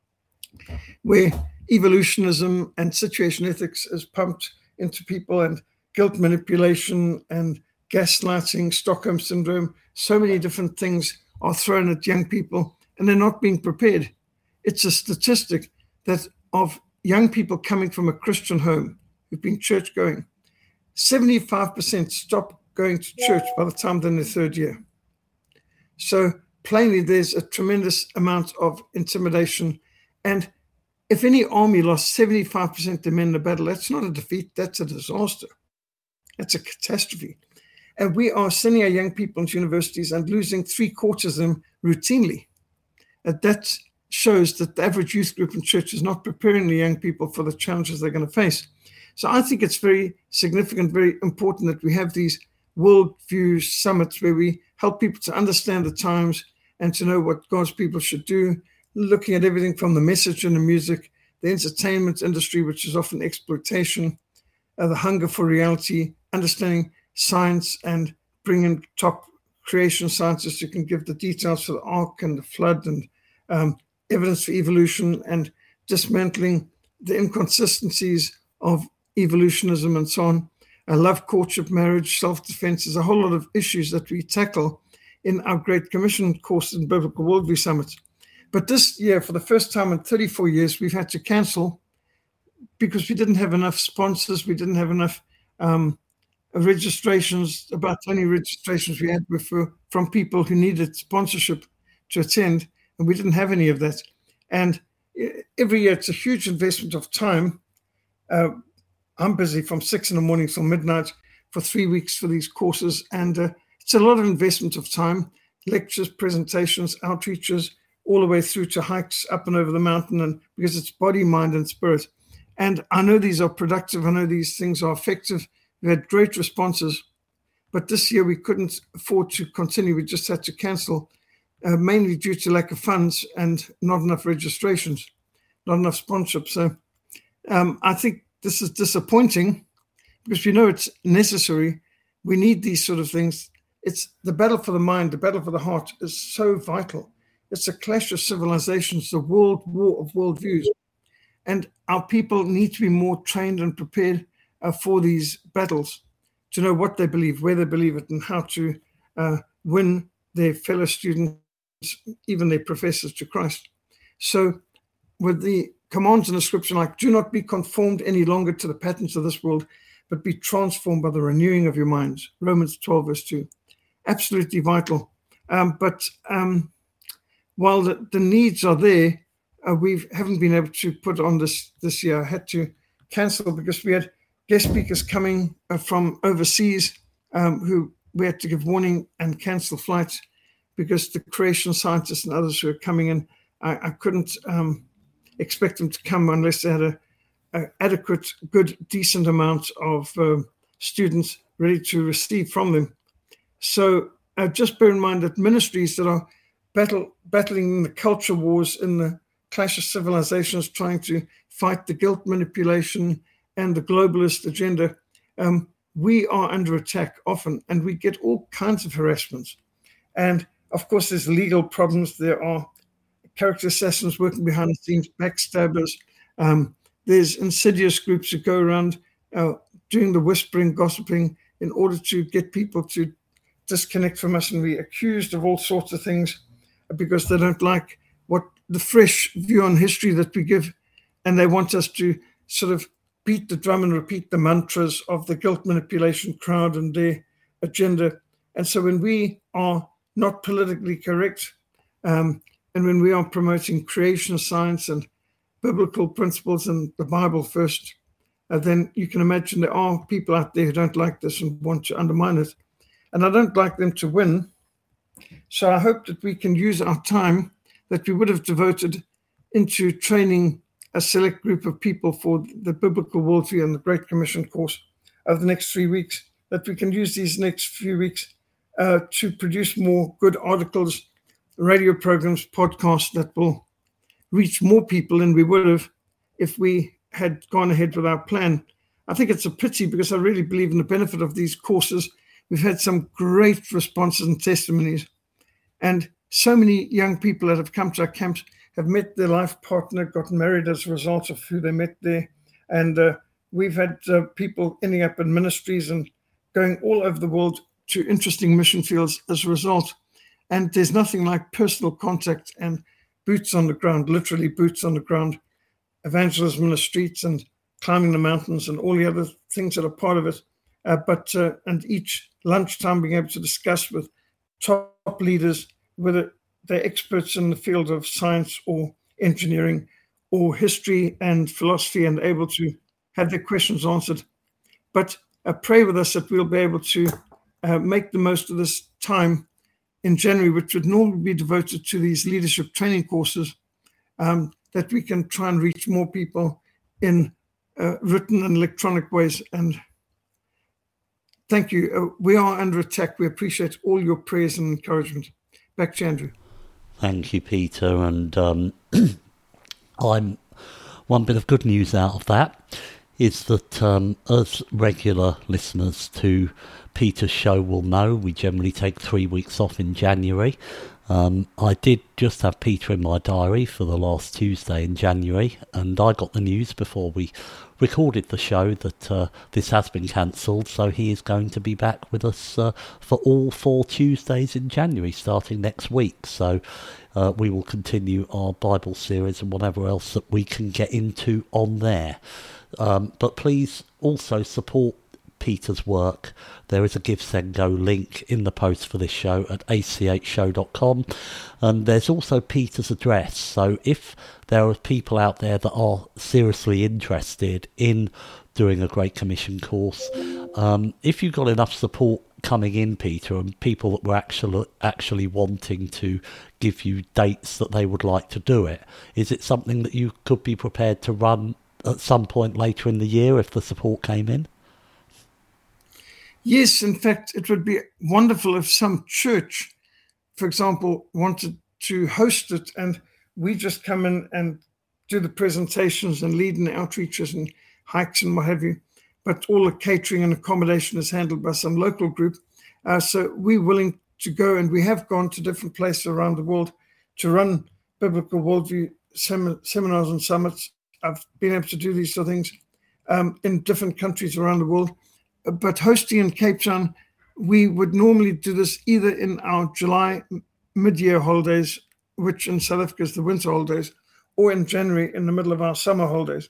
where evolutionism and situation ethics is pumped into people, and guilt manipulation and gaslighting, Stockholm syndrome, so many different things are thrown at young people and they're not being prepared. It's a statistic that of young people coming from a Christian home who've been church going, seventy-five percent stop going to church by the time they're in their third year. So plainly, there's a tremendous amount of intimidation. And if any army lost seventy-five percent of the men in a battle, that's not a defeat, that's a disaster. That's a catastrophe. And we are sending our young people into universities and losing three quarters of them routinely. And that shows that the average youth group in church is not preparing the young people for the challenges they're going to face. So I think it's very significant, very important that we have these worldview summits where we help people to understand the times and to know what God's people should do, looking at everything from the message and the music, the entertainment industry, which is often exploitation, uh, the hunger for reality, understanding science and bringing top creation scientists who can give the details for the ark and the flood and um, evidence for evolution, and dismantling the inconsistencies of evolutionism and so on, uh, love, courtship, marriage, self-defense. There's a whole lot of issues that we tackle in our Great Commission course in Biblical Worldview Summits. But this year, for the first time in thirty-four years, we've had to cancel because we didn't have enough sponsors. We didn't have enough um, registrations. About twenty registrations we had were for, from people who needed sponsorship to attend, and we didn't have any of that. And every year, it's a huge investment of time. Uh, I'm busy from six in the morning till midnight for three weeks for these courses, and uh, it's a lot of investment of time, lectures, presentations, outreaches, all the way through to hikes up and over the mountain, and because it's body, mind, and spirit. And I know these are productive. I know these things are effective. We had great responses, but this year we couldn't afford to continue. We just had to cancel, uh, mainly due to lack of funds and not enough registrations, not enough sponsorship. So um, I think this is disappointing because we know it's necessary. We need these sort of things. It's the battle for the mind, the battle for the heart is so vital. It's a clash of civilizations, the world war of worldviews. And our people need to be more trained and prepared uh, for these battles, to know what they believe, where they believe it, and how to uh, win their fellow students, even their professors, to Christ. So with the commands in the scripture like, do not be conformed any longer to the patterns of this world, but be transformed by the renewing of your minds. Romans twelve, verse two. Absolutely vital. Um, but um, while the, the needs are there, uh, we haven't been able to put on this this year. I had to cancel because we had guest speakers coming uh, from overseas um, who we had to give warning and cancel flights because the creation scientists and others who are coming in, I, I couldn't um, expect them to come unless they had a, a adequate, good, decent amount of uh, students ready to receive from them. So uh, just bear in mind that ministries that are battle, battling in the culture wars, in the clash of civilizations, trying to fight the guilt manipulation and the globalist agenda, um, we are under attack often, and we get all kinds of harassments. And of course, there's legal problems. There are character assassins working behind the scenes, backstabbers. Um, there's insidious groups who go around uh, doing the whispering, gossiping in order to get people to disconnect from us and be accused of all sorts of things because they don't like what the fresh view on history that we give, and they want us to sort of beat the drum and repeat the mantras of the guilt manipulation crowd and their agenda. And so when we are not politically correct, um, and when we are promoting creation science and biblical principles and the Bible first, uh, then you can imagine there are people out there who don't like this and want to undermine it. And I don't like them to win. So I hope that we can use our time that we would have devoted into training a select group of people for the Biblical Worldview and the Great Commission course over the next three weeks, that we can use these next few weeks uh, to produce more good articles, radio programs, podcasts that will reach more people than we would have if we had gone ahead with our plan. I think it's a pity because I really believe in the benefit of these courses. We've had some great responses and testimonies, and so many young people that have come to our camps have met their life partner, gotten married as a result of who they met there. And uh, we've had uh, people ending up in ministries and going all over the world to interesting mission fields as a result. And there's nothing like personal contact and boots on the ground, literally boots on the ground, evangelism in the streets and climbing the mountains and all the other things that are part of it. Uh, but uh, and each lunchtime being able to discuss with top leaders, whether they're experts in the field of science or engineering or history and philosophy, and able to have their questions answered. But uh, pray with us that we'll be able to uh, make the most of this time in January, which would normally be devoted to these leadership training courses, um, that we can try and reach more people in uh, written and electronic ways. And thank you. Uh, we are under attack. We appreciate all your prayers and encouragement. Back to Andrew. Thank you, Peter. And um, I'm one bit of good news out of that is that um, as regular listeners to Peter's show will know, we generally take three weeks off in January, Um, I did just have Peter in my diary for the last Tuesday in January, and I got the news before we recorded the show that uh, this has been cancelled, so he is going to be back with us uh, for all four Tuesdays in January, starting next week. So uh, we will continue our Bible series and whatever else that we can get into on there. Um, but please also support Peter's work. There is a Give Send Go link in the post for this show at a c h show dot com, and there's also Peter's address. So if there are people out there that are seriously interested in doing a Great Commission course, um, if you've got enough support coming in, Peter, and people that were actually actually wanting to give you dates that they would like to do it, is it something that you could be prepared to run at some point later in the year if the support came in? Yes, in fact, it would be wonderful if some church, for example, wanted to host it and we just come in and do the presentations and lead in outreaches and hikes and what have you. But all the catering and accommodation is handled by some local group. Uh, so we're willing to go, and we have gone to different places around the world to run biblical worldview sem- seminars and summits. I've been able to do these sort of things um, in different countries around the world. But hosting in Cape Town, we would normally do this either in our July mid-year holidays, which in South Africa is the winter holidays, or in January in the middle of our summer holidays.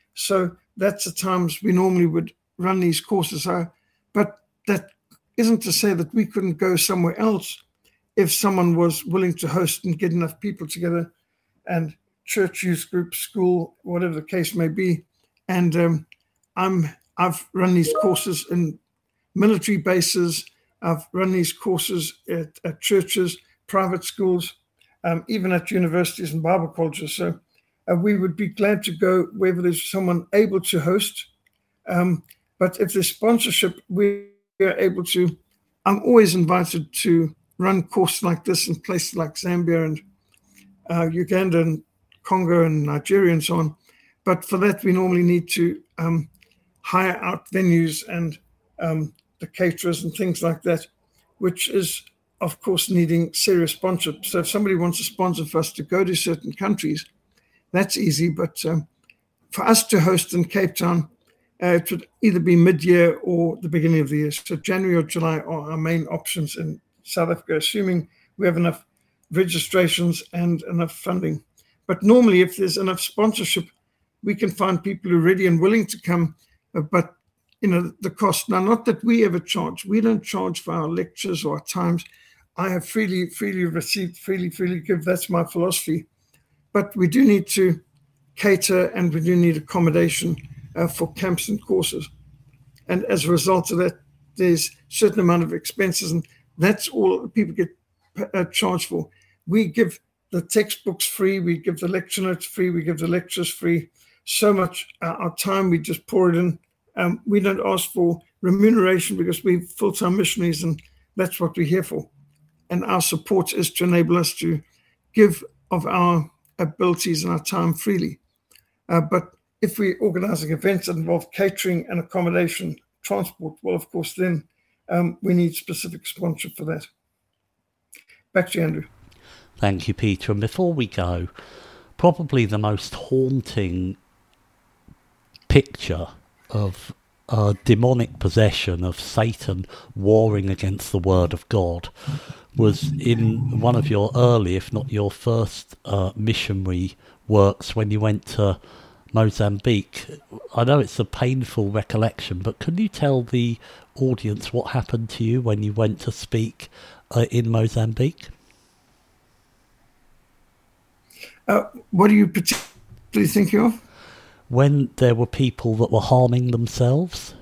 So that's the times we normally would run these courses. Uh, but that isn't to say that we couldn't go somewhere else if someone was willing to host and get enough people together, and church, youth group, school, whatever the case may be. And um, I'm, I've run these courses in military bases. I've run these courses at, at churches, private schools, um, even at universities and Bible colleges. So uh, we would be glad to go wherever there's someone able to host. Um, but if there's sponsorship, we are able to. I'm always invited to run courses like this in places like Zambia and uh, Uganda and Congo and Nigeria and so on. But for that, we normally need to um, hire out venues and um, the caterers and things like that, which is, of course, needing serious sponsorship. So if somebody wants to sponsor for us to go to certain countries, that's easy. But um, for us to host in Cape Town, uh, it would either be mid-year or the beginning of the year. So January or July are our main options in South Africa, assuming we have enough registrations and enough funding. But normally, if there's enough sponsorship, we can find people who are ready and willing to come. Uh, but, you know, the cost. Now, not that we ever charge. We don't charge for our lectures or our times. I have freely, freely received, freely, freely give. That's my philosophy. But we do need to cater, and we do need accommodation uh, for camps and courses. And as a result of that, there's a certain amount of expenses, and that's all people get uh, charged for. We give the textbooks free, we give the lecture notes free, we give the lectures free. So much uh, our time, we just pour it in. Um, we don't ask for remuneration because we're full-time missionaries, and that's what we're here for. And our support is to enable us to give of our abilities and our time freely. Uh, but if we're organizing events that involve catering and accommodation, transport, well, of course, then um, we need specific sponsorship for that. Back to you, Andrew. Thank you, Peter. And before we go, probably the most haunting picture of a demonic possession of Satan warring against the Word of God was in one of your early, if not your first, uh, missionary works when you went to Mozambique. I know it's a painful recollection, but can you tell the audience what happened to you when you went to speak uh, in Mozambique? Uh, what are you particularly thinking of? When there were people that were harming themselves?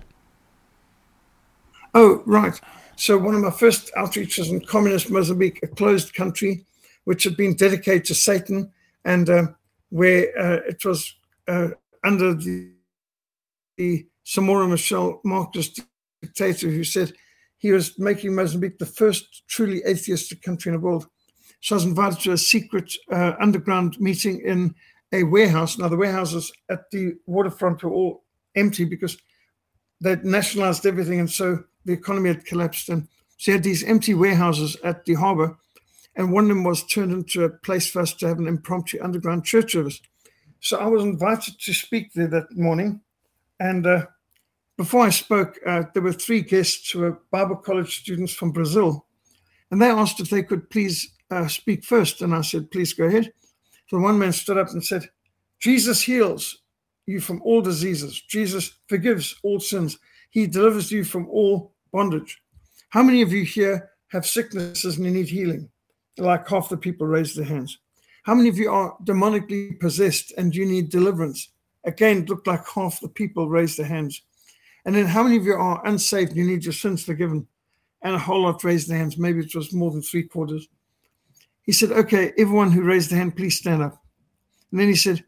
Oh, right. So one of my first outreaches in communist Mozambique, a closed country, which had been dedicated to Satan, and uh, where uh, it was uh, under the, the Samora Machel Marxist dictator, who said he was making Mozambique the first truly atheistic country in the world. So I was invited to a secret uh, underground meeting in a warehouse. Now, the warehouses at the waterfront were all empty because they'd nationalized everything, and so the economy had collapsed. And so you had these empty warehouses at the harbor, and one of them was turned into a place for us to have an impromptu underground church service. So I was invited to speak there that morning, and uh, before I spoke, uh, there were three guests who were Bible college students from Brazil, and they asked if they could please uh, speak first, and I said, please go ahead. So one man stood up and said, Jesus heals you from all diseases. Jesus forgives all sins. He delivers you from all bondage. How many of you here have sicknesses and you need healing? Like half the people raised their hands. How many of you are demonically possessed and you need deliverance? Again, it looked like half the people raised their hands. And then how many of you are unsaved and you need your sins forgiven? And a whole lot raised their hands. Maybe it was more than three quarters. He said, okay, everyone who raised their hand, please stand up. And then he said,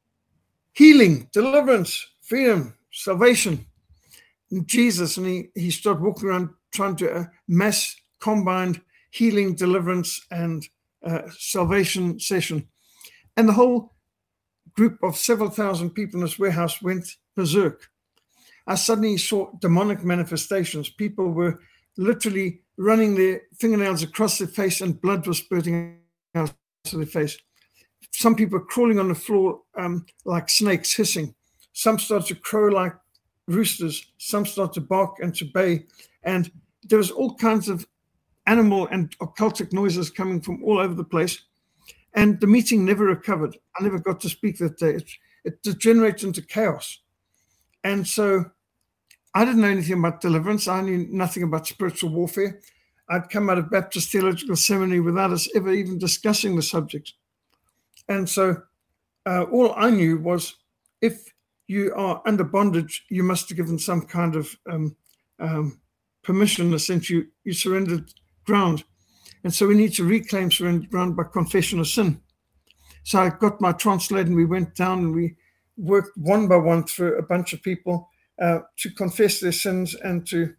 healing, deliverance, freedom, salvation in Jesus. And he, he started walking around trying to uh, mass combined healing, deliverance, and uh, salvation session. And the whole group of several thousand people in this warehouse went berserk. I suddenly saw demonic manifestations. People were literally running their fingernails across their face and blood was spurting out of their face. Some people were crawling on the floor um, like snakes, hissing. Some started to crow like roosters. Some started to bark and to bay. And there was all kinds of animal and occultic noises coming from all over the place. And the meeting never recovered. I never got to speak that day. It, it degenerated into chaos. And so I didn't know anything about deliverance. I knew nothing about spiritual warfare. I'd come out of Baptist Theological Seminary without us ever even discussing the subject. And so uh, all I knew was if you are under bondage, you must have given some kind of um, um, permission, in a sense you, you surrendered ground. And so we need to reclaim surrendered ground by confession of sin. So I got my translator and we went down and we worked one by one through a bunch of people uh, to confess their sins and to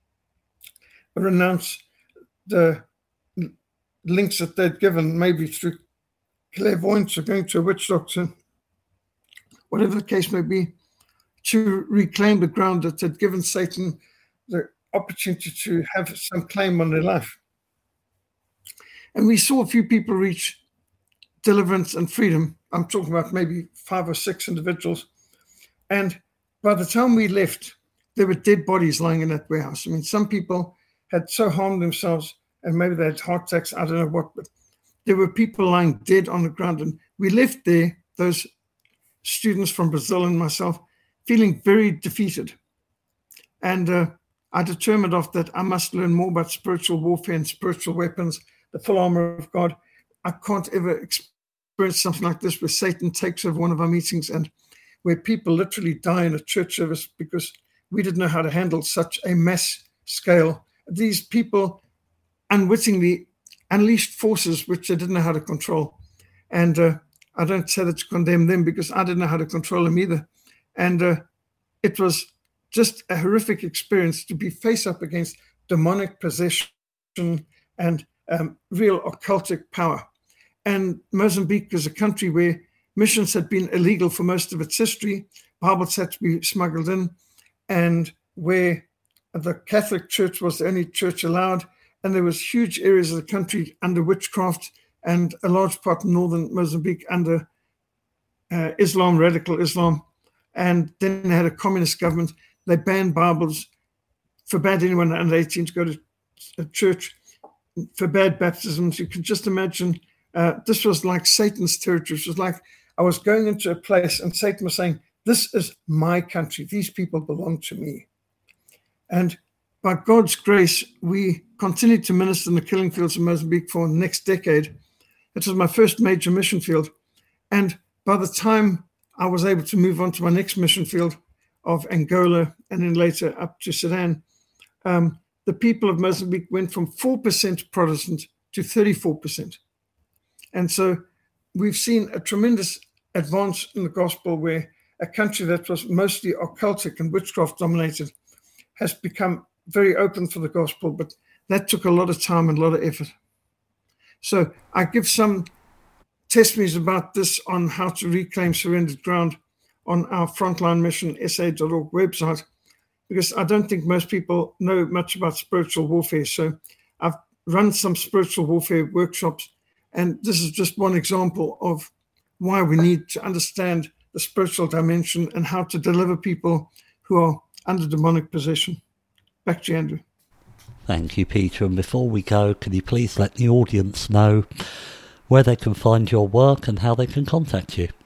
renounce the links that they'd given, maybe through clairvoyance or going to a witch doctor, whatever the case may be, to reclaim the ground that had given Satan the opportunity to have some claim on their life. And we saw a few people reach deliverance and freedom. I'm talking about maybe five or six individuals. And by the time we left, there were dead bodies lying in that warehouse. I mean, some people had so harmed themselves and maybe they had heart attacks, I don't know what, but there were people lying dead on the ground. And we left there, those students from Brazil and myself, feeling very defeated. And uh, I determined off that I must learn more about spiritual warfare and spiritual weapons, the full armor of God. I can't ever experience something like this where Satan takes over one of our meetings and where people literally die in a church service because we didn't know how to handle such a mass scale. These people unwittingly unleashed forces which they didn't know how to control. And uh, I don't say that to condemn them because I didn't know how to control them either. And uh, it was just a horrific experience to be face up against demonic possession and um, real occultic power. And Mozambique is a country where missions had been illegal for most of its history. Bibles had to be smuggled in, and where the Catholic Church was the only church allowed. And there was huge areas of the country under witchcraft and a large part of northern Mozambique under uh, Islam, radical Islam. And then they had a communist government. They banned Bibles, forbade anyone under eighteen to go to a church, forbade baptisms. You can just imagine uh, this was like Satan's territory. It was like I was going into a place and Satan was saying, this is my country. These people belong to me. And by God's grace, we continued to minister in the killing fields of Mozambique for the next decade. It was my first major mission field. And by the time I was able to move on to my next mission field of Angola and then later up to Sudan, um, the people of Mozambique went from four percent Protestant to thirty-four percent. And so we've seen a tremendous advance in the gospel where a country that was mostly occultic and witchcraft dominated has become very open for the gospel, but that took a lot of time and a lot of effort. So I give some testimonies about this on how to reclaim surrendered ground on our Frontline Mission S A dot org website, because I don't think most people know much about spiritual warfare. So I've run some spiritual warfare workshops. And this is just one example of why we need to understand the spiritual dimension and how to deliver people who are under demonic possession. Back to you, Andrew. Thank you, Peter. And before we go, can you please let the audience know where they can find your work and how they can contact you?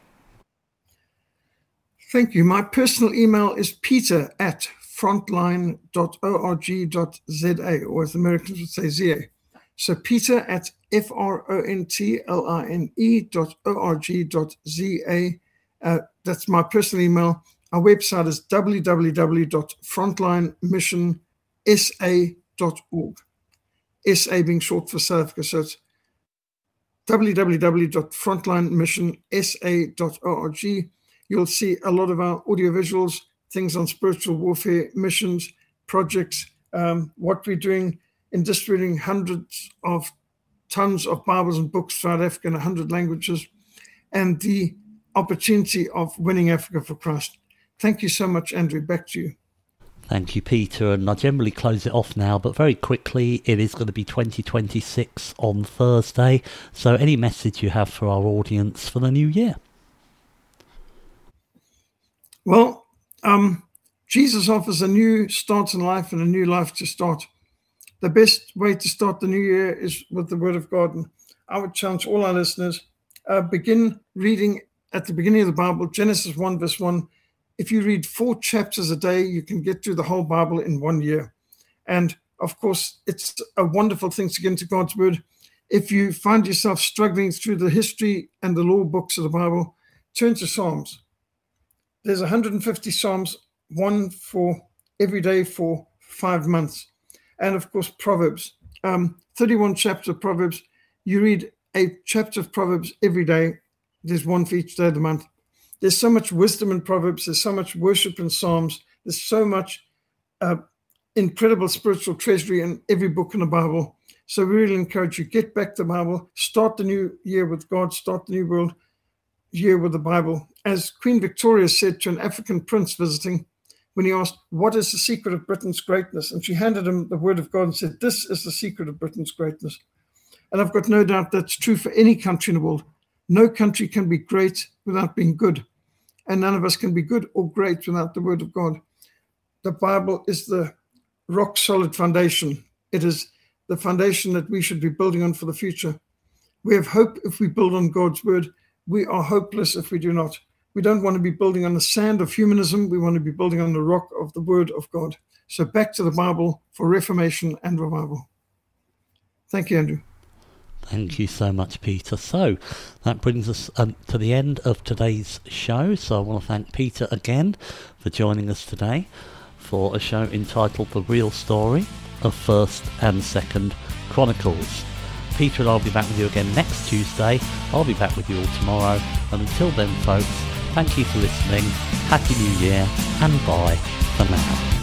Thank you. My personal email is peter at frontline dot org dot z a, or as Americans would say, Z A. So peter at F R O N T L I N E dot O R G dot Z A. Uh, that's my personal email. Our website is w w w dot frontline mission s a dot org. S A being short for South Africa, so it's w w w dot frontline mission s a dot org. You'll see a lot of our audiovisuals, things on spiritual warfare, missions, projects, um, what we're doing in distributing hundreds of tons of Bibles and books throughout Africa in one hundred languages, and the opportunity of winning Africa for Christ. Thank you so much, Andrew. Back to you. Thank you, Peter. And I generally close it off now, but very quickly, it is going to be twenty twenty-six on Thursday. So any message you have for our audience for the new year? Well, um, Jesus offers a new start in life and a new life to start. The best way to start the new year is with the Word of God. And I would challenge all our listeners, uh, begin reading at the beginning of the Bible, Genesis one, verse one. If you read four chapters a day, you can get through the whole Bible in one year. And of course, it's a wonderful thing to get into God's Word. If you find yourself struggling through the history and the law books of the Bible, turn to Psalms. There's one hundred fifty Psalms, one for every day for five months. And of course, Proverbs, um, thirty-one chapters of Proverbs. You read a chapter of Proverbs every day. There's one for each day of the month. There's so much wisdom in Proverbs. There's so much worship in Psalms. There's so much uh, incredible spiritual treasury in every book in the Bible. So we really encourage you, get back to the Bible, start the new year with God, start the new world year with the Bible. As Queen Victoria said to an African prince visiting, when he asked, what is the secret of Britain's greatness? And she handed him the Word of God and said, this is the secret of Britain's greatness. And I've got no doubt that's true for any country in the world. No country can be great without being good. And none of us can be good or great without the Word of God. The Bible is the rock-solid foundation. It is the foundation that we should be building on for the future. We have hope if we build on God's Word. We are hopeless if we do not. We don't want to be building on the sand of humanism. We want to be building on the rock of the Word of God. So back to the Bible for reformation and revival. Thank you, Andrew. Thank you so much, Peter. So that brings us um, to the end of today's show. So I want to thank Peter again for joining us today for a show entitled The Real Story of First and Second Chronicles. Peter and I'll be back with you again next Tuesday. I'll be back with you all tomorrow. And until then, folks, thank you for listening. Happy New Year and bye for now.